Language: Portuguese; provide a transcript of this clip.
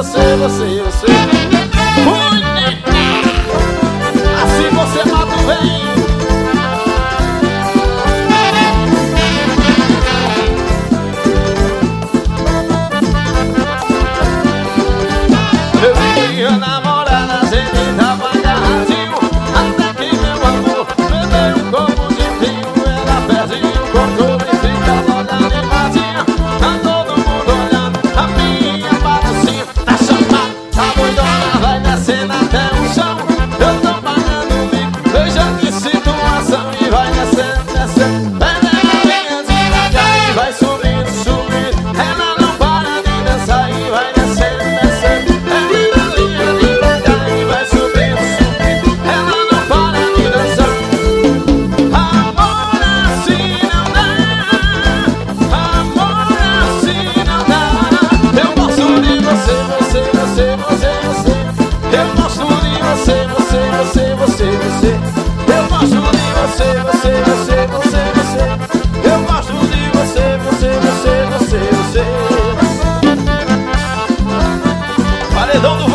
você. Ui, assim você mata o bem. Eu vi minha namorada, ele tava agarradinho, até que meu amor me deu um copo de vinho. Ela perdia o controle e fica logo animadinha. Tá todo mundo olhando a minha balancinha. Tá chamada, tá doidona, vai descendo até o chão. Eu tô pagando o bico, veja que situação. E vai descendo, descendo, minha devagar e vai subindo, subindo. Ela não para de dançar e vai descendo, descendo. Eu gosto de você. Eu gosto de você. Eu gosto de você. Paredão do